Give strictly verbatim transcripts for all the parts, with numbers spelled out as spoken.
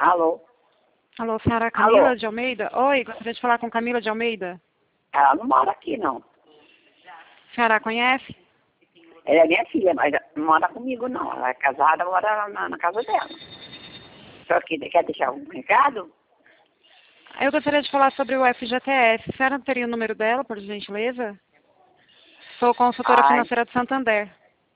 Alô? Alô, senhora Camila Alô? de Almeida? Oi, gostaria de falar com Camila de Almeida. Ela não mora aqui, não. A senhora conhece? Ela é minha filha, mas não mora comigo, não. Ela é casada, mora na, na casa dela. Só que quer deixar um recado? Eu gostaria de falar sobre o F G T S. A senhora teria o número dela, por gentileza? Sou consultora Ai, financeira do Santander.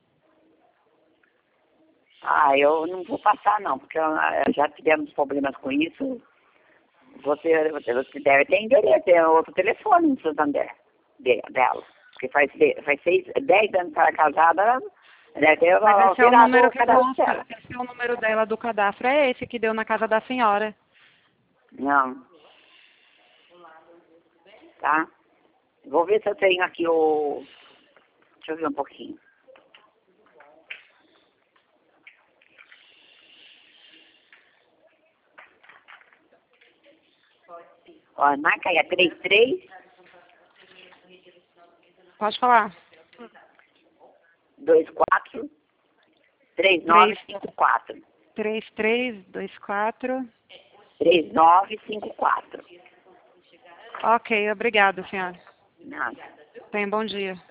ah, eu não vou passar, não, porque eu, eu já tivemos problemas com isso. Você, você, você deve ter endereço, tem outro telefone no Santander de, dela. Porque faz, faz seis, dez anos que ela é casada, deve ter Mas esse é o alterado número o que cadastro consta, dela. esse é o número dela do cadastro, é esse que deu na casa da senhora. Não. Tá? Vou ver se eu tenho aqui o... Deixa eu ver um pouquinho. Ó, marca aí, é trinta e três, Pode falar. vinte e quatro, trinta e nove, cinquenta e quatro. três três dois quatro. trinta e nove, cinquenta e quatro. Ok, obrigada, senhora. Nada. Tenha um bom dia.